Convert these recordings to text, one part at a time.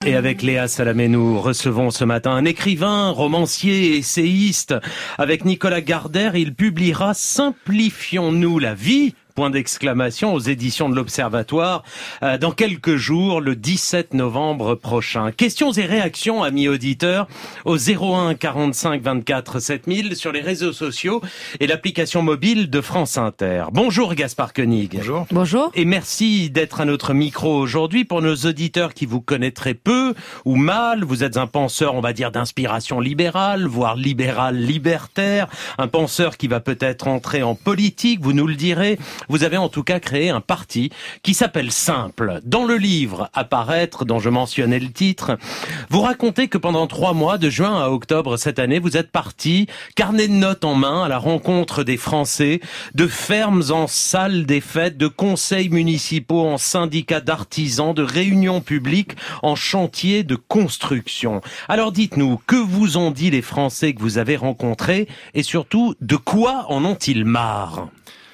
Et avec Léa Salamé, nous recevons ce matin un écrivain, romancier, essayiste. Avec Nicolas Gardère, il publiera « Simplifions-nous la vie ?» point d'exclamation aux éditions de l'Observatoire dans quelques jours, le 17 novembre prochain. Questions et réactions, amis auditeurs, au 01 45 24 7000 sur les réseaux sociaux et l'application mobile de France Inter. Bonjour Gaspard Koenig. Bonjour. Bonjour. Et merci d'être à notre micro aujourd'hui. Pour nos auditeurs qui vous connaîtraient peu ou mal, vous êtes un penseur, on va dire, d'inspiration libérale, voire libéral-libertaire, un penseur qui va peut-être entrer en politique, vous nous le direz. Vous avez en tout cas créé un parti qui s'appelle Simple. Dans le livre à paraître, dont je mentionnais le titre, vous racontez que pendant 3 mois, de juin à octobre cette année, vous êtes parti, carnet de notes en main, à la rencontre des Français, de fermes en salles des fêtes, de conseils municipaux en syndicats d'artisans, de réunions publiques en chantiers de construction. Alors dites-nous, que vous ont dit les Français que vous avez rencontrés et surtout, de quoi en ont-ils marre ?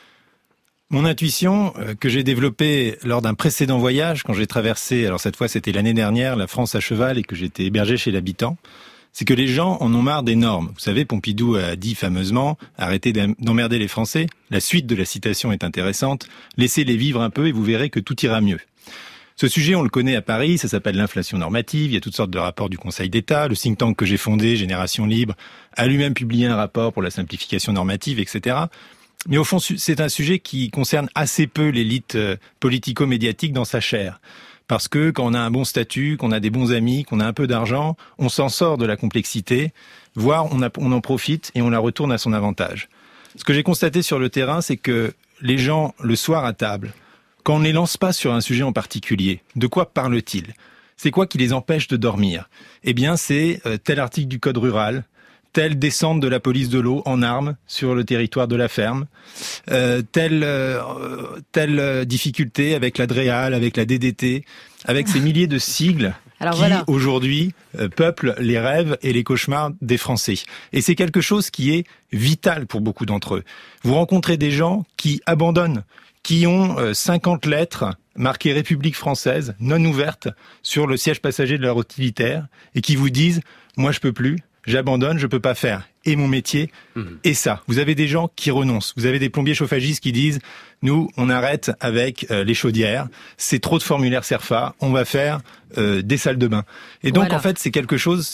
Mon intuition, que j'ai développée lors d'un précédent voyage, quand j'ai traversé, alors cette fois c'était l'année dernière, la France à cheval et que j'étais hébergé chez l'habitant, c'est que les gens en ont marre des normes. Vous savez, Pompidou a dit fameusement « Arrêtez d'emmerder les Français ». La suite de la citation est intéressante. « Laissez-les vivre un peu et vous verrez que tout ira mieux ». Ce sujet, on le connaît à Paris, ça s'appelle l'inflation normative, il y a toutes sortes de rapports du Conseil d'État, le think tank que j'ai fondé, Génération Libre, a lui-même publié un rapport pour la simplification normative, etc. Mais au fond, c'est un sujet qui concerne assez peu l'élite politico-médiatique dans sa chair. Parce que quand on a un bon statut, qu'on a des bons amis, qu'on a un peu d'argent, on s'en sort de la complexité, voire on en profite et on la retourne à son avantage. Ce que j'ai constaté sur le terrain, c'est que les gens, le soir à table, quand on ne les lance pas sur un sujet en particulier, de quoi parlent-ils ? C'est quoi qui les empêche de dormir ? Eh bien, c'est tel article du Code rural, telle descente de la police de l'eau en armes sur le territoire de la ferme, telle difficulté avec la DREAL, avec la DDT, avec ces milliers de sigles aujourd'hui peuplent les rêves et les cauchemars des Français. Et c'est quelque chose qui est vital pour beaucoup d'entre eux. Vous rencontrez des gens qui abandonnent, qui ont 50 lettres marquées République française, non ouvertes, sur le siège passager de leur utilitaire, et qui vous disent « moi je peux plus ». J'abandonne, je peux pas faire. Et mon métier, et ça. Vous avez des gens qui renoncent. Vous avez des plombiers chauffagistes qui disent, nous, on arrête avec les chaudières. C'est trop de formulaires CERFA. On va faire des salles de bain. Et donc, en fait, c'est quelque chose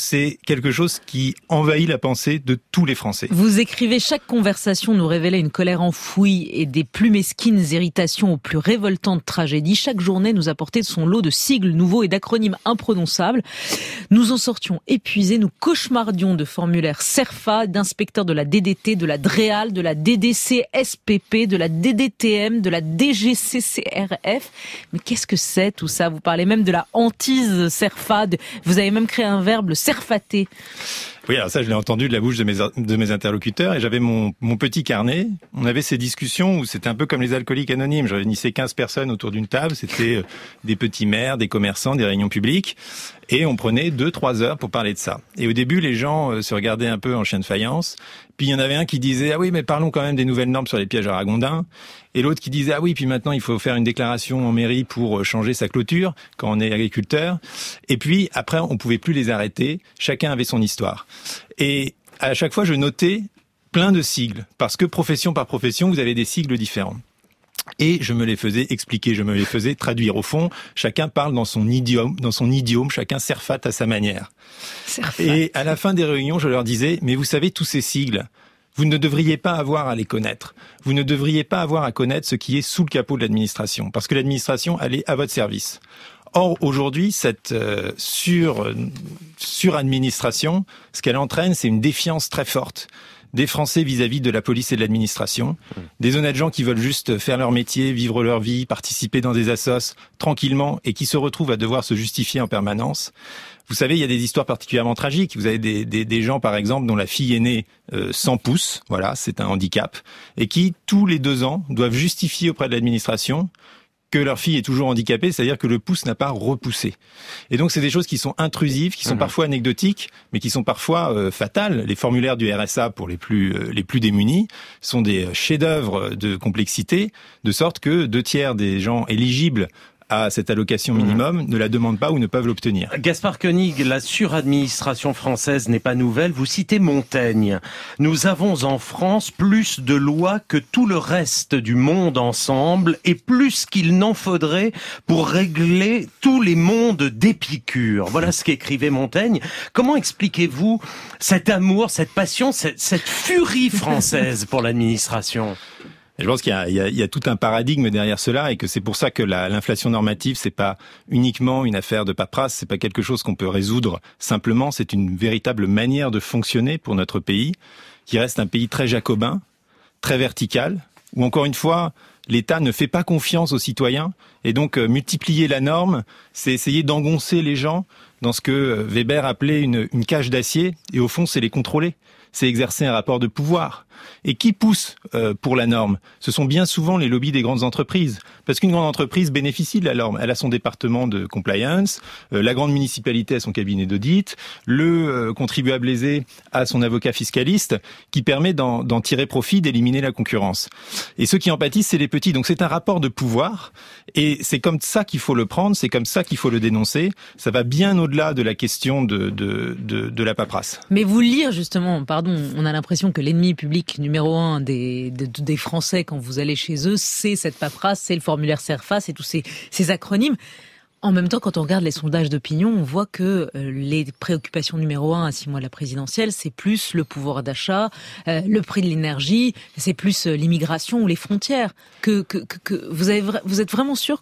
qui envahit la pensée de tous les Français. Vous écrivez, chaque conversation nous révélait une colère enfouie et des plus mesquines irritations aux plus révoltantes tragédies. Chaque journée nous apportait son lot de sigles nouveaux et d'acronymes imprononçables. Nous en sortions épuisés, nous cauchemardions de formulaires CERFA, d'inspecteurs de la DDT, de la DREAL, de la DDC-SPP, de la DDTM, de la DGCCRF. Mais qu'est-ce que c'est tout ça ? Vous parlez même de la hantise CERFA, vous avez même créé un verbe, le CERFAter. Oui, alors ça, je l'ai entendu de la bouche de mes interlocuteurs, et j'avais mon petit carnet. On avait ces discussions où c'était un peu comme les alcooliques anonymes. Je réunissais 15 personnes autour d'une table. C'était des petits maires, des commerçants, des réunions publiques. Et on prenait 2-3 heures pour parler de ça. Et au début, les gens se regardaient un peu en chien de faïence. Puis il y en avait un qui disait « Ah oui, mais parlons quand même des nouvelles normes sur les pièges à ragondins ». Et l'autre qui disait « Ah oui, puis maintenant il faut faire une déclaration en mairie pour changer sa clôture quand on est agriculteur ». Et puis après, on pouvait plus les arrêter. Chacun avait son histoire. Et à chaque fois, je notais plein de sigles. Parce que profession par profession, vous avez des sigles différents. Et je me les faisais expliquer, je me les faisais traduire. Au fond, chacun parle dans son idiome, chacun serfate à sa manière. Et à la fin des réunions, je leur disais, mais vous savez, tous ces sigles, vous ne devriez pas avoir à les connaître. Vous ne devriez pas avoir à connaître ce qui est sous le capot de l'administration. Parce que l'administration, elle est à votre service. Or, aujourd'hui, cette suradministration, ce qu'elle entraîne, c'est une défiance très forte des Français vis-à-vis de la police et de l'administration, des honnêtes gens qui veulent juste faire leur métier, vivre leur vie, participer dans des assos tranquillement et qui se retrouvent à devoir se justifier en permanence. Vous savez, il y a des histoires particulièrement tragiques. Vous avez des gens, par exemple, dont la fille est née sans pouce, voilà, c'est un handicap, et qui, tous les 2 ans, doivent justifier auprès de l'administration que leur fille est toujours handicapée, c'est-à-dire que le pouce n'a pas repoussé. Et donc, c'est des choses qui sont intrusives, qui sont parfois anecdotiques, mais qui sont parfois fatales. Les formulaires du RSA pour les plus démunis sont des chefs-d'œuvre de complexité, de sorte que 2 tiers des gens éligibles à cette allocation minimum ne la demandent pas ou ne peuvent l'obtenir. Gaspard Koenig, la suradministration française n'est pas nouvelle. Vous citez Montaigne. Nous avons en France plus de lois que tout le reste du monde ensemble et plus qu'il n'en faudrait pour régler tous les mondes d'Épicure. Voilà ce qu'écrivait Montaigne. Comment expliquez-vous cet amour, cette passion, cette furie française pour l'administration ? Je pense qu'il y a tout un paradigme derrière cela et que c'est pour ça que l'inflation normative, c'est pas uniquement une affaire de paperasse, c'est pas quelque chose qu'on peut résoudre simplement, c'est une véritable manière de fonctionner pour notre pays, qui reste un pays très jacobin, très vertical, où encore une fois, l'État ne fait pas confiance aux citoyens et donc multiplier la norme, c'est essayer d'engoncer les gens dans ce que Weber appelait une cage d'acier et au fond, c'est les contrôler. C'est exercer un rapport de pouvoir. Et qui pousse pour la norme ? Ce sont bien souvent les lobbies des grandes entreprises. Parce qu'une grande entreprise bénéficie de la norme. Elle a son département de compliance, la grande municipalité a son cabinet d'audit, le contribuable aisé a son avocat fiscaliste qui permet d'en tirer profit, d'éliminer la concurrence. Et ceux qui en pâtissent, c'est les petits. Donc c'est un rapport de pouvoir et c'est comme ça qu'il faut le prendre, c'est comme ça qu'il faut le dénoncer. Ça va bien au-delà de la question de la paperasse. Mais vous lire justement, on a l'impression que l'ennemi public numéro 1 des Français quand vous allez chez eux, c'est cette paperasse, c'est le formulaire CERFA, c'est tous ces acronymes. En même temps, quand on regarde les sondages d'opinion, on voit que les préoccupations numéro 1 à 6 mois de la présidentielle, c'est plus le pouvoir d'achat, le prix de l'énergie, c'est plus l'immigration ou les frontières. Que vous êtes vraiment sûr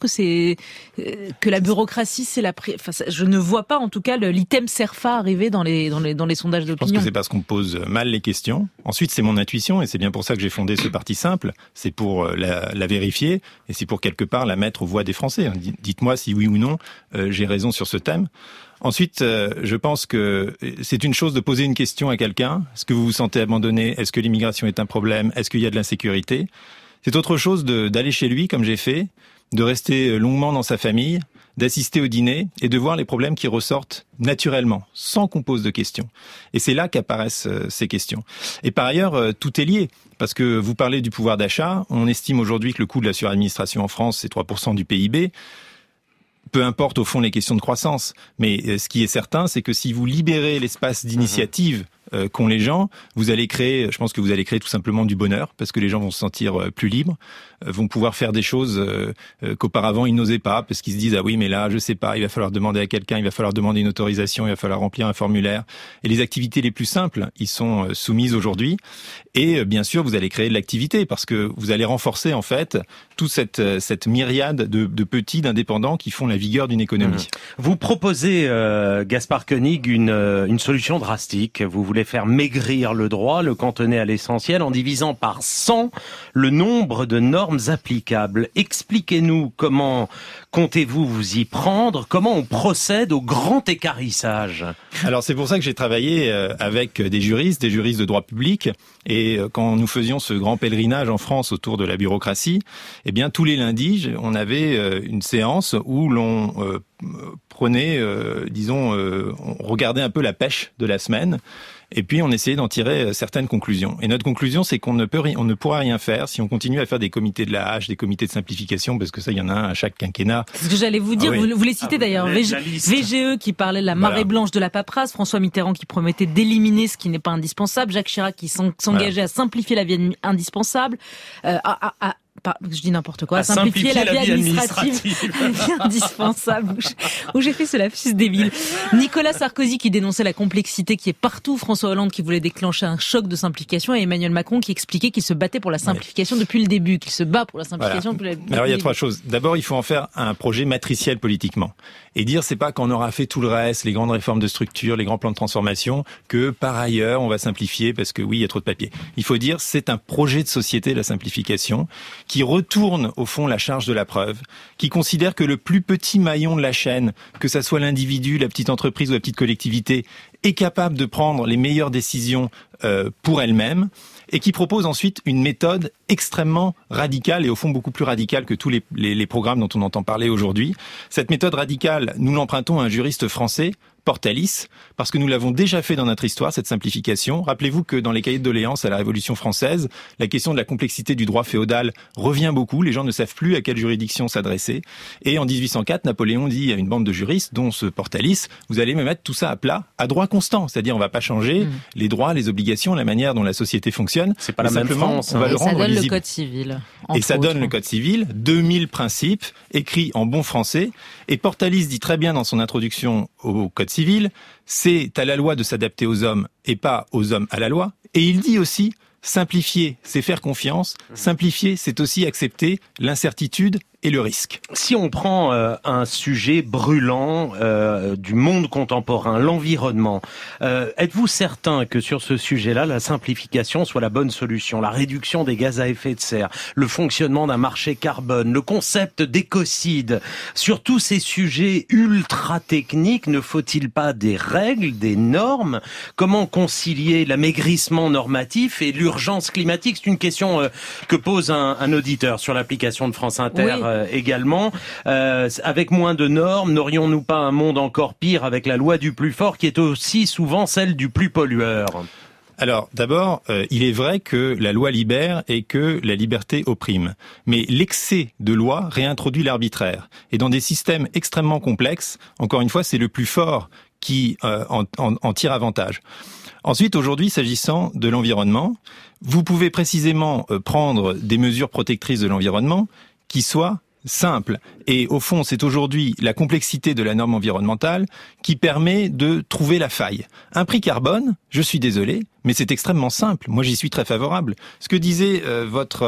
que la bureaucratie, c'est je ne vois pas en tout cas l'item CERFA arriver dans les sondages d'opinion. Je pense que c'est parce qu'on pose mal les questions. Ensuite, c'est mon intuition et c'est bien pour ça que j'ai fondé ce parti simple. C'est pour la vérifier et c'est pour quelque part la mettre aux voix des Français. Dites-moi si oui ou non j'ai raison sur ce thème. Ensuite, je pense que c'est une chose de poser une question à quelqu'un. Est-ce que vous vous sentez abandonné ? Est-ce que l'immigration est un problème ? Est-ce qu'il y a de l'insécurité ? C'est autre chose d'aller chez lui, comme j'ai fait, de rester longuement dans sa famille, d'assister au dîner et de voir les problèmes qui ressortent naturellement, sans qu'on pose de questions. Et c'est là qu'apparaissent ces questions. Et par ailleurs, tout est lié. Parce que vous parlez du pouvoir d'achat. On estime aujourd'hui que le coût de la suradministration en France, c'est 3% du PIB. Peu importe au fond les questions de croissance, mais ce qui est certain, c'est que si vous libérez l'espace d'initiative qu'ont les gens, je pense que vous allez créer tout simplement du bonheur, parce que les gens vont se sentir plus libres, vont pouvoir faire des choses qu'auparavant ils n'osaient pas, parce qu'ils se disent ah oui mais là je sais pas, il va falloir demander à quelqu'un, il va falloir demander une autorisation, il va falloir remplir un formulaire. Et les activités les plus simples, ils sont soumises aujourd'hui. Et bien sûr vous allez créer de l'activité, parce que vous allez renforcer en fait toute cette myriade de petits, d'indépendants qui font la vigueur d'une économie. Vous proposez, Gaspard Koenig, une solution drastique. Vous voulez faire maigrir le droit, le cantonner à l'essentiel en divisant par 100 le nombre de normes applicables. Expliquez-nous comment comptez-vous vous y prendre, comment on procède au grand équarrissage. Alors c'est pour ça que j'ai travaillé avec des juristes de droit public, et quand nous faisions ce grand pèlerinage en France autour de la bureaucratie, eh bien tous les lundis on avait une séance où l'on prenait, on regardait un peu la pêche de la semaine. Et puis on essayait d'en tirer certaines conclusions. Et notre conclusion, c'est qu'on ne pourra rien faire si on continue à faire des comités de la hache, des comités de simplification, parce que ça, il y en a un à chaque quinquennat. C'est ce que j'allais vous dire. Vous les citez d'ailleurs. VGE qui parlait de la marée blanche de la paperasse, François Mitterrand qui promettait d'éliminer ce qui n'est pas indispensable, Jacques Chirac qui s'engageait à simplifier la vie indispensable, je dis n'importe quoi, simplifier la vie administrative. La vie indispensable, où j'ai fait ce lapsus débile. Nicolas Sarkozy qui dénonçait la complexité qui est partout, François Hollande qui voulait déclencher un choc de simplification, et Emmanuel Macron qui expliquait qu'il se battait pour la simplification depuis le début, qu'il se bat pour la simplification depuis le début. Alors il y a trois choses. D'abord, il faut en faire un projet matriciel politiquement. Et dire, c'est pas qu'on aura fait tout le reste, les grandes réformes de structure, les grands plans de transformation, que par ailleurs, on va simplifier parce que oui, il y a trop de papier. Il faut dire, c'est un projet de société, la simplification, qui retourne au fond la charge de la preuve, qui considère que le plus petit maillon de la chaîne, que ça soit l'individu, la petite entreprise ou la petite collectivité, est capable de prendre les meilleures décisions pour elle-même, et qui propose ensuite une méthode extrêmement radicale, et au fond beaucoup plus radicale que tous les programmes dont on entend parler aujourd'hui. Cette méthode radicale, nous l'empruntons à un juriste français, Portalis, parce que nous l'avons déjà fait dans notre histoire, cette simplification. Rappelez-vous que dans les cahiers de doléances à la Révolution française, la question de la complexité du droit féodal revient beaucoup. Les gens ne savent plus à quelle juridiction s'adresser. Et en 1804, Napoléon dit à une bande de juristes, dont ce Portalis, vous allez me mettre tout ça à plat, à droit constant. C'est-à-dire, on va pas changer les droits, les obligations, la manière dont la société fonctionne. C'est pas la même France. On va le rendre ça donne lisible. le Code civil. Et ça donne autres. le Code civil, 2000 principes écrits en bon français. Et Portalis dit très bien dans son introduction au Code civil, c'est à la loi de s'adapter aux hommes et pas aux hommes à la loi. Et il dit aussi, simplifier, c'est faire confiance. Simplifier, c'est aussi accepter l'incertitude et le risque. Si on prend un sujet brûlant du monde contemporain, l'environnement, êtes-vous certain que sur ce sujet-là, la simplification soit la bonne solution? La réduction des gaz à effet de serre, le fonctionnement d'un marché carbone, le concept d'écocide, sur tous ces sujets ultra techniques, ne faut-il pas des règles, des normes? Comment concilier l'amaigrissement normatif et l'urgence climatique? C'est une question que pose un auditeur sur l'application de France Inter. Oui. Également, avec moins de normes, n'aurions-nous pas un monde encore pire avec la loi du plus fort qui est aussi souvent celle du plus pollueur? Alors, d'abord, il est vrai que la loi libère et que la liberté opprime. Mais l'excès de loi réintroduit l'arbitraire. Et dans des systèmes extrêmement complexes, encore une fois, c'est le plus fort qui en tire avantage. Ensuite, aujourd'hui, s'agissant de l'environnement, vous pouvez précisément prendre des mesures protectrices de l'environnement qui soient simples. Et au fond, c'est aujourd'hui la complexité de la norme environnementale qui permet de trouver la faille. Un prix carbone, je suis désolé, mais c'est extrêmement simple. Moi, j'y suis très favorable. Ce que disait votre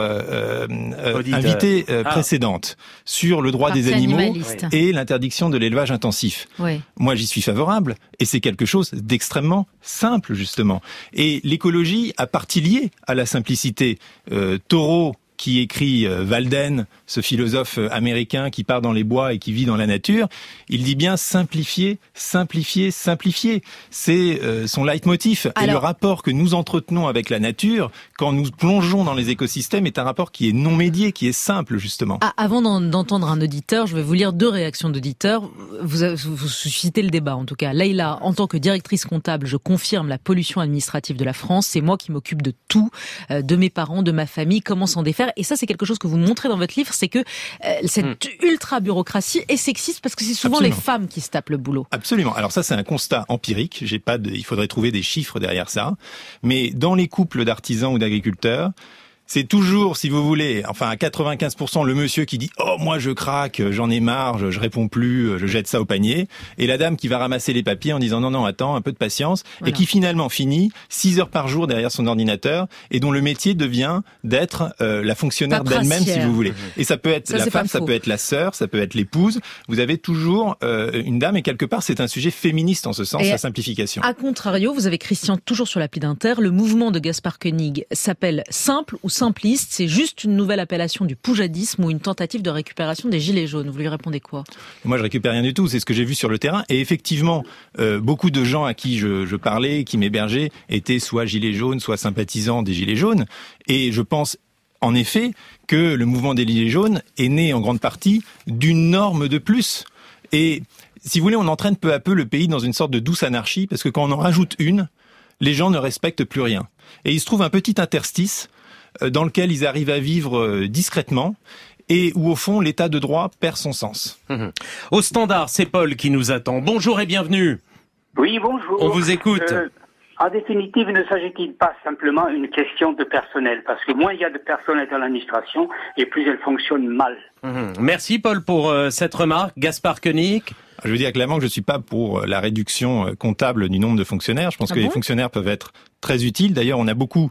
invitée précédente sur le droit des animaux et l'interdiction de l'élevage intensif. Oui. Moi, j'y suis favorable. Et c'est quelque chose d'extrêmement simple, justement. Et l'écologie a partie liée à la simplicité. Thoreau, qui écrit Walden, ce philosophe américain qui part dans les bois et qui vit dans la nature, il dit bien simplifier, simplifier, simplifier. C'est son leitmotiv. Et le rapport que nous entretenons avec la nature, quand nous plongeons dans les écosystèmes, est un rapport qui est non médié, qui est simple, justement. Avant d'entendre un auditeur, je vais vous lire 2 réactions d'auditeurs. Vous suscitez le débat, en tout cas. Leïla, en tant que directrice comptable, je confirme la pollution administrative de la France. C'est moi qui m'occupe de tout, de mes parents, de ma famille, comment s'en défaire. Et ça, c'est quelque chose que vous montrez dans votre livre, c'est que cette ultra-bureaucratie est sexiste parce que c'est souvent les femmes qui se tapent le boulot. Absolument. Alors ça, c'est un constat empirique. Il faudrait trouver des chiffres derrière ça. Mais dans les couples d'artisans ou d'agriculteurs, c'est toujours, si vous voulez, enfin à 95%, le monsieur qui dit « Oh, moi je craque, j'en ai marre, je réponds plus, je jette ça au panier ». Et la dame qui va ramasser les papiers en disant « Non, attends, un peu de patience ». Voilà. Et qui finalement finit 6 heures par jour derrière son ordinateur et dont le métier devient d'être la fonctionnaire d'elle-même, si vous voulez. Et ça peut être la femme, ça peut être la sœur, ça peut être l'épouse. Vous avez toujours une dame et quelque part, c'est un sujet féministe en ce sens, la simplification. A contrario, vous avez Christian, toujours sur l'appli d'Inter, le mouvement de Gaspard Koenig s'appelle Simple ou simpliste, c'est juste une nouvelle appellation du poujadisme ou une tentative de récupération des gilets jaunes. Vous lui répondez quoi? Moi, je récupère rien du tout. C'est ce que j'ai vu sur le terrain. Et effectivement, beaucoup de gens à qui je parlais, qui m'hébergeaient, étaient soit gilets jaunes, soit sympathisants des gilets jaunes. Et je pense en effet que le mouvement des gilets jaunes est né en grande partie d'une norme de plus. Et si vous voulez, on entraîne peu à peu le pays dans une sorte de douce anarchie, parce que quand on en rajoute une, les gens ne respectent plus rien. Et il se trouve un petit interstice dans lequel ils arrivent à vivre discrètement et où, au fond, l'état de droit perd son sens. Au standard, c'est Paul qui nous attend. Bonjour et bienvenue. Oui, bonjour. On vous écoute. En définitive, ne s'agit-il pas simplement une question de personnel? Parce que moins il y a de personnel dans l'administration, et plus elle fonctionne mal. Merci Paul pour cette remarque. Gaspard Koenig. Je veux dire clairement que je ne suis pas pour la réduction comptable du nombre de fonctionnaires. Je pense que les fonctionnaires peuvent être très utiles. D'ailleurs, on a beaucoup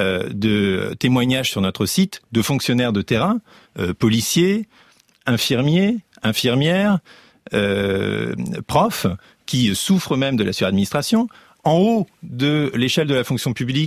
de témoignages sur notre site de fonctionnaires de terrain, policiers, infirmiers, infirmières, profs, qui souffrent même de la suradministration. En haut de l'échelle de la fonction publique,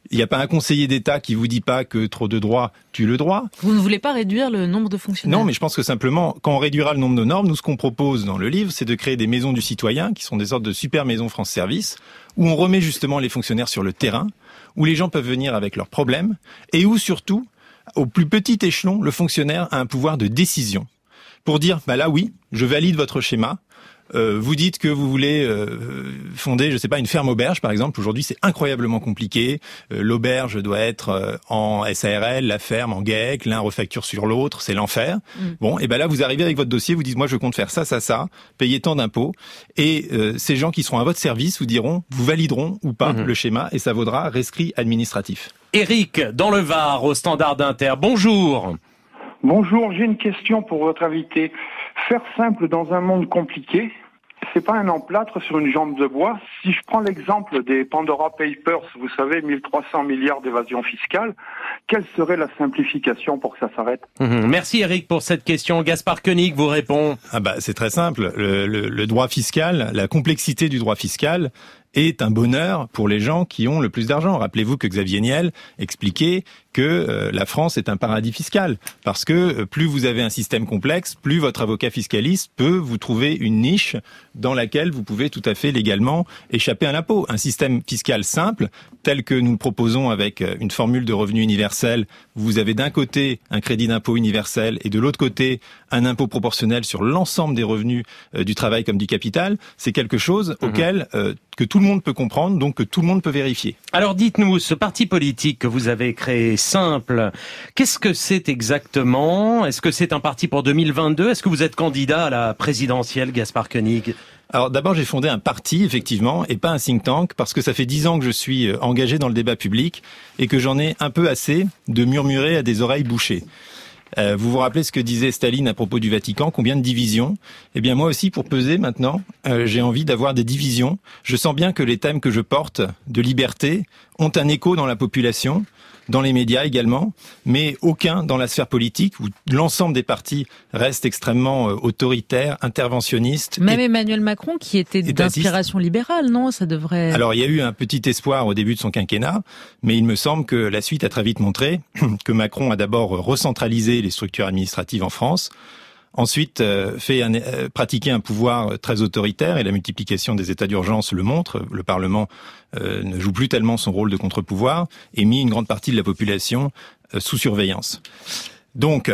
Il n'y a pas un conseiller d'État qui vous dit pas que trop de droits tue le droit. Vous ne voulez pas réduire le nombre de fonctionnaires? Non, mais je pense que simplement, quand on réduira le nombre de normes, nous, ce qu'on propose dans le livre, c'est de créer des maisons du citoyen, qui sont des sortes de super maisons France Service, où on remet justement les fonctionnaires sur le terrain, où les gens peuvent venir avec leurs problèmes, et où surtout, au plus petit échelon, le fonctionnaire a un pouvoir de décision. Pour dire, bah là oui, je valide votre schéma. Vous dites que vous voulez fonder, je sais pas, une ferme auberge par exemple. Aujourd'hui, c'est incroyablement compliqué. L'auberge doit être en SARL, la ferme en GAEC, l'un refacture sur l'autre, c'est l'enfer. Bon, et ben là, vous arrivez avec votre dossier, vous dites, moi, je compte faire ça, payer tant d'impôts. Et ces gens qui seront à votre service vous diront, vous valideront ou pas le schéma, et ça vaudra rescrit administratif. Éric, dans le Var, au Standard d'Inter. Bonjour. Bonjour, j'ai une question pour votre invité. Faire simple dans un monde compliqué, c'est pas un emplâtre sur une jambe de bois. Si je prends l'exemple des Pandora Papers, vous savez, 1300 milliards d'évasion fiscale, quelle serait la simplification pour que ça s'arrête? Merci Éric pour cette question. Gaspard Koenig vous répond. Ah bah c'est très simple. Le droit fiscal, la complexité du droit fiscal est un bonheur pour les gens qui ont le plus d'argent. Rappelez-vous que Xavier Niel expliquait que la France est un paradis fiscal, parce que plus vous avez un système complexe, plus votre avocat fiscaliste peut vous trouver une niche dans laquelle vous pouvez tout à fait légalement échapper à l'impôt. Un système fiscal simple, tel que nous le proposons avec une formule de revenu universel, vous avez d'un côté un crédit d'impôt universel et de l'autre côté un impôt proportionnel sur l'ensemble des revenus du travail comme du capital, c'est quelque chose auquel que tout le monde peut comprendre, donc que tout le monde peut vérifier. Alors dites-nous, ce parti politique que vous avez créé simple, qu'est-ce que c'est exactement? Est-ce que c'est un parti pour 2022? Est-ce que vous êtes candidat à la présidentielle, Gaspard Koenig? Alors d'abord, j'ai fondé un parti, effectivement, et pas un think tank, parce que ça fait 10 ans que je suis engagé dans le débat public et que j'en ai un peu assez de murmurer à des oreilles bouchées. Vous vous rappelez ce que disait Staline à propos du Vatican, combien de divisions? Eh bien moi aussi, pour peser maintenant, j'ai envie d'avoir des divisions. Je sens bien que les thèmes que je porte de liberté ont un écho dans la population, dans les médias également, mais aucun dans la sphère politique, où l'ensemble des partis restent extrêmement autoritaires, interventionnistes. Même Emmanuel Macron, qui était d'inspiration libérale, non? Ça devrait... Alors, il y a eu un petit espoir au début de son quinquennat, mais il me semble que la suite a très vite montré que Macron a d'abord recentralisé les structures administratives en France, ensuite pratiquer un pouvoir très autoritaire, et la multiplication des états d'urgence le montre. Le Parlement ne joue plus tellement son rôle de contre-pouvoir et mis une grande partie de la population sous surveillance. Donc,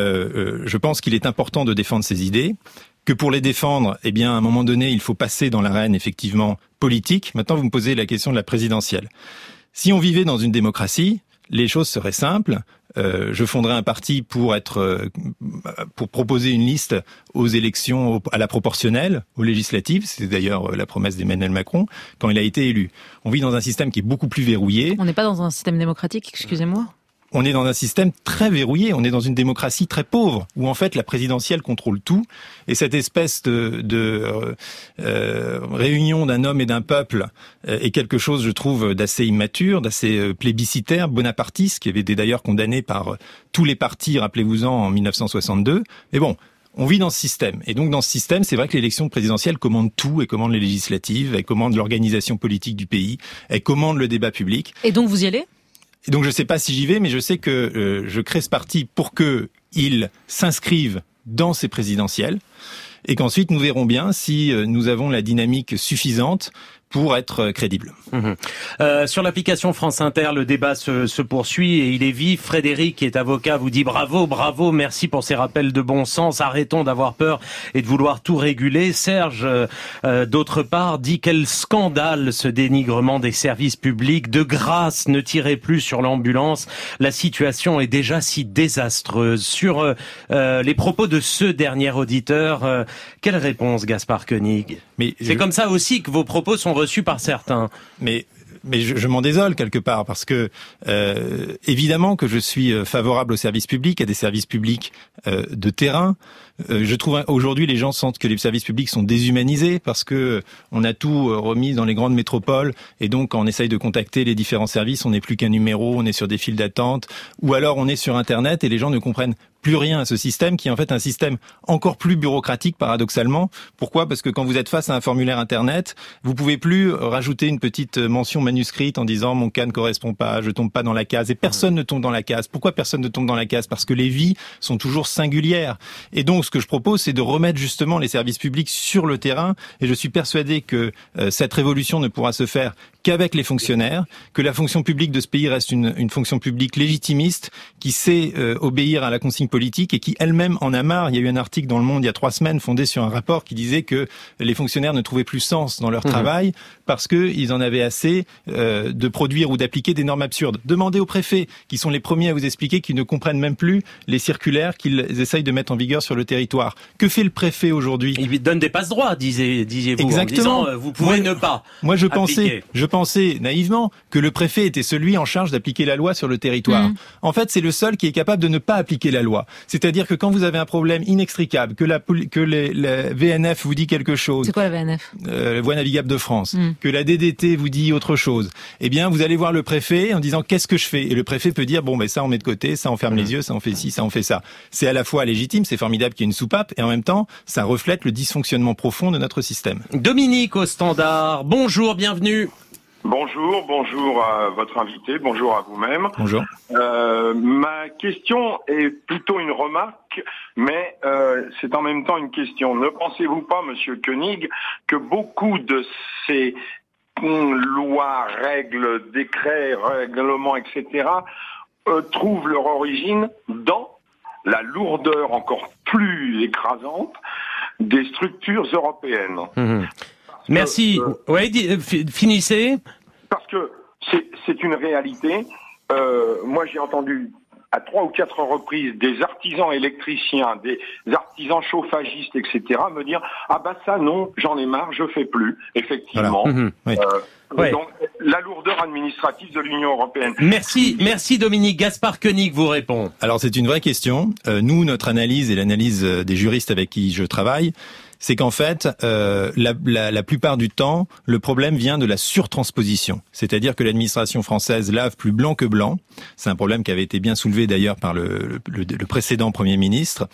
je pense qu'il est important de défendre ces idées, que pour les défendre, eh bien, à un moment donné, il faut passer dans l'arène, effectivement, politique. Maintenant, vous me posez la question de la présidentielle. Si on vivait dans une démocratie, les choses seraient simples. Je fonderai un parti pour proposer une liste aux élections à la proportionnelle, aux législatives. C'est d'ailleurs la promesse d'Emmanuel Macron quand il a été élu. On vit dans un système qui est beaucoup plus verrouillé. On n'est pas dans un système démocratique, excusez-moi. On est dans un système très verrouillé, on est dans une démocratie très pauvre, où en fait la présidentielle contrôle tout, et cette espèce de réunion d'un homme et d'un peuple est quelque chose, je trouve, d'assez immature, d'assez plébiscitaire, bonapartiste, qui avait été d'ailleurs condamné par tous les partis, rappelez-vous-en, en 1962. Mais bon, on vit dans ce système. Et donc dans ce système, c'est vrai que l'élection présidentielle commande tout, et commande les législatives, elle commande l'organisation politique du pays, elle commande le débat public. Et donc vous y allez ? Et donc je ne sais pas si j'y vais, mais je sais que je crée ce parti pour qu'il s'inscrive dans ces présidentielles, et qu'ensuite nous verrons bien si nous avons la dynamique suffisante pour être crédible. Sur l'application France Inter, le débat se poursuit et il est vif. Frédéric, qui est avocat, vous dit bravo, merci pour ces rappels de bon sens. Arrêtons d'avoir peur et de vouloir tout réguler. Serge, d'autre part, dit quel scandale ce dénigrement des services publics. De grâce, ne tirez plus sur l'ambulance. La situation est déjà si désastreuse. Sur les propos de ce dernier auditeur, quelle réponse, Gaspard Koenig? C'est comme ça aussi que vos propos sont reçus par certains. Mais je m'en désole quelque part, parce que évidemment que je suis favorable aux services publics, à des services publics de terrain. Je trouve aujourd'hui les gens sentent que les services publics sont déshumanisés parce que on a tout remis dans les grandes métropoles et donc quand on essaye de contacter les différents services, on n'est plus qu'un numéro, on est sur des files d'attente ou alors on est sur Internet et les gens ne comprennent plus rien à ce système qui est en fait un système encore plus bureaucratique paradoxalement. Pourquoi ? Parce que quand vous êtes face à un formulaire Internet, vous pouvez plus rajouter une petite mention manuscrite en disant mon cas ne correspond pas, je tombe pas dans la case et personne ne tombe dans la case. Pourquoi personne ne tombe dans la case ? Parce que les vies sont toujours singulières. Et donc ce que je propose c'est de remettre justement les services publics sur le terrain et je suis persuadé que cette révolution ne pourra se faire qu'avec les fonctionnaires, que la fonction publique de ce pays reste une fonction publique légitimiste qui sait obéir à la consigne politique et qui elle-même en a marre. Il y a eu un article dans Le Monde il y a 3 semaines fondé sur un rapport qui disait que les fonctionnaires ne trouvaient plus sens dans leur travail parce qu'ils en avaient assez de produire ou d'appliquer des normes absurdes. Demandez aux préfets qui sont les premiers à vous expliquer qu'ils ne comprennent même plus les circulaires qu'ils essayent de mettre en vigueur sur le territoire. Que fait le préfet aujourd'hui ? Il donne des passe-droits, disiez-vous, Exactement. en disant vous pouvez ne pas. Moi je appliquer. pensais naïvement que le préfet était celui en charge d'appliquer la loi sur le territoire. En fait, c'est le seul qui est capable de ne pas appliquer la loi. C'est-à-dire que quand vous avez un problème inextricable, que la VNF vous dit quelque chose. C'est quoi la VNF ? Voie navigable de France. Que la DDT vous dit autre chose. Eh bien, vous allez voir le préfet en disant qu'est-ce que je fais ? Et le préfet peut dire bon, ben ça on met de côté, ça on ferme les yeux, ça on fait ci, ça on fait ça. C'est à la fois légitime, c'est formidable qu'il y ait une soupape, et en même temps, ça reflète le dysfonctionnement profond de notre système. Dominique au standard. Bonjour, bienvenue. Bonjour à votre invité, bonjour à vous-même. Bonjour. Ma question est plutôt une remarque, mais c'est en même temps une question. Ne pensez-vous pas, Monsieur Koenig, que beaucoup de ces lois, règles, décrets, règlements, etc., trouvent leur origine dans la lourdeur encore plus écrasante des structures européennes. Merci. Finissez. Parce que c'est une réalité. Moi, j'ai entendu à 3 ou 4 reprises des artisans électriciens, des artisans chauffagistes, etc., me dire « Ah bah ça, non, j'en ai marre, je fais plus. » Effectivement. Voilà. Donc, la lourdeur administrative de l'Union européenne. Merci Dominique. Gaspard Koenig vous répond. Alors, c'est une vraie question. Nous, notre analyse et l'analyse des juristes avec qui je travaille, c'est qu'en fait, la plupart du temps, le problème vient de la surtransposition. C'est-à-dire que l'administration française lave plus blanc que blanc. C'est un problème qui avait été bien soulevé d'ailleurs par le précédent Premier ministre.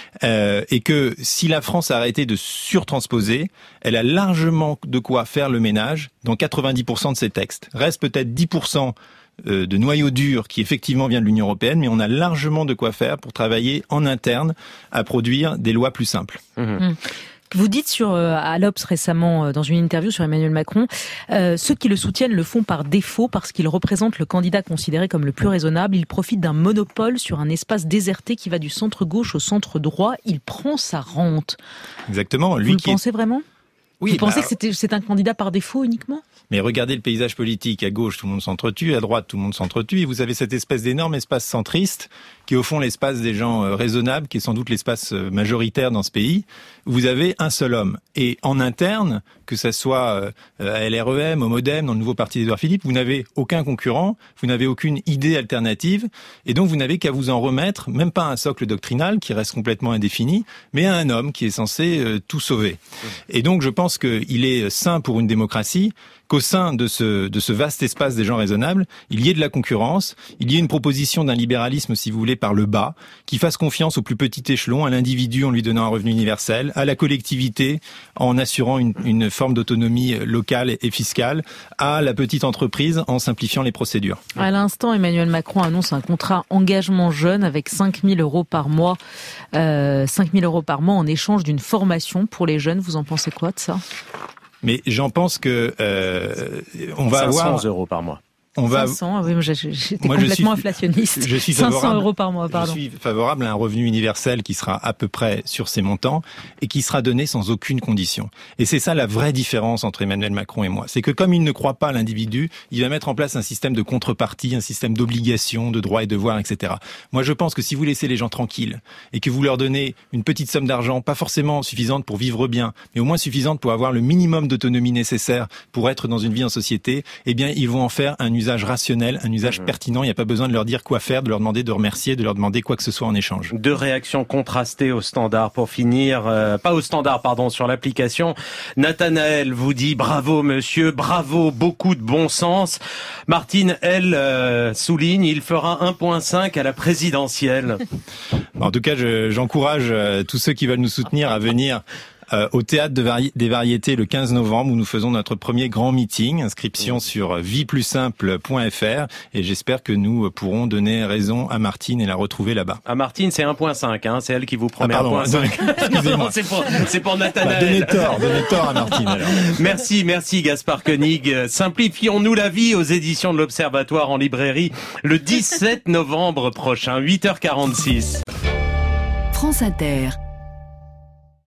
Et que si la France a arrêté de surtransposer, elle a largement de quoi faire le ménage dans 90% de ses textes. Reste peut-être 10% de noyau dur qui effectivement vient de l'Union européenne, mais on a largement de quoi faire pour travailler en interne à produire des lois plus simples. Vous dites à l'Obs récemment, dans une interview sur Emmanuel Macron, ceux qui le soutiennent le font par défaut parce qu'il représente le candidat considéré comme le plus raisonnable. Il profite d'un monopole sur un espace déserté qui va du centre-gauche au centre-droit. Il prend sa rente. Exactement. Vous le pensez vraiment ? Oui, Vous pensez que c'est un candidat par défaut uniquement ? Mais regardez le paysage politique. À gauche, tout le monde s'entretue. À droite, tout le monde s'entretue. Et vous avez cette espèce d'énorme espace centriste qui est au fond l'espace des gens raisonnables, qui est sans doute l'espace majoritaire dans ce pays. Vous avez un seul homme. Et en interne, que ça soit à LREM, au Modem, dans le nouveau parti d'Édouard Philippe, vous n'avez aucun concurrent, vous n'avez aucune idée alternative, et donc vous n'avez qu'à vous en remettre, même pas à un socle doctrinal qui reste complètement indéfini, mais à un homme qui est censé tout sauver. Et donc je pense qu'il est sain pour une démocratie qu'au sein de ce vaste espace des gens raisonnables, il y ait de la concurrence, il y ait une proposition d'un libéralisme, si vous voulez, par le bas, qui fasse confiance au plus petit échelon, à l'individu en lui donnant un revenu universel, à la collectivité en assurant une forme d'autonomie locale et fiscale, à la petite entreprise en simplifiant les procédures. À l'instant, Emmanuel Macron annonce un contrat engagement jeune avec 5 000 € par mois. 5 000 € par mois en échange d'une formation pour les jeunes. Vous en pensez quoi de ça ? Mais j'en pense que on va 500 avoir 500 € par mois. 500, oui, j'étais complètement inflationniste. Je suis 500 € par mois, pardon. Je suis favorable à un revenu universel qui sera à peu près sur ces montants et qui sera donné sans aucune condition. Et c'est ça la vraie différence entre Emmanuel Macron et moi. C'est que comme il ne croit pas à l'individu, il va mettre en place un système de contrepartie, un système d'obligations, de droits et devoirs, etc. Moi, je pense que si vous laissez les gens tranquilles et que vous leur donnez une petite somme d'argent, pas forcément suffisante pour vivre bien, mais au moins suffisante pour avoir le minimum d'autonomie nécessaire pour être dans une vie en société, eh bien, ils vont en faire un usage usage rationnel, un usage pertinent. Il n'y a pas besoin de leur dire quoi faire, de leur demander de remercier, de leur demander quoi que ce soit en échange. Deux réactions contrastées au standard pour finir, pas au standard, pardon, sur l'application. Nathanaël vous dit bravo monsieur, bravo, beaucoup de bon sens. Martine, elle, souligne, il fera 1.5 à la présidentielle. En tout cas, j'encourage tous ceux qui veulent nous soutenir à venir au Théâtre des Variétés le 15 novembre où nous faisons notre premier grand meeting. Inscription sur vieplussimple.fr et j'espère que nous pourrons donner raison à Martine et la retrouver là-bas. À Martine, c'est 1.5, hein, c'est elle qui vous promet 1.5. Excusez-moi. c'est pour Nathanaël. Donnez tort à Martine alors. Merci Gaspard Koenig. Simplifions-nous la vie aux éditions de l'Observatoire en librairie le 17 novembre prochain, 8h46. France Inter.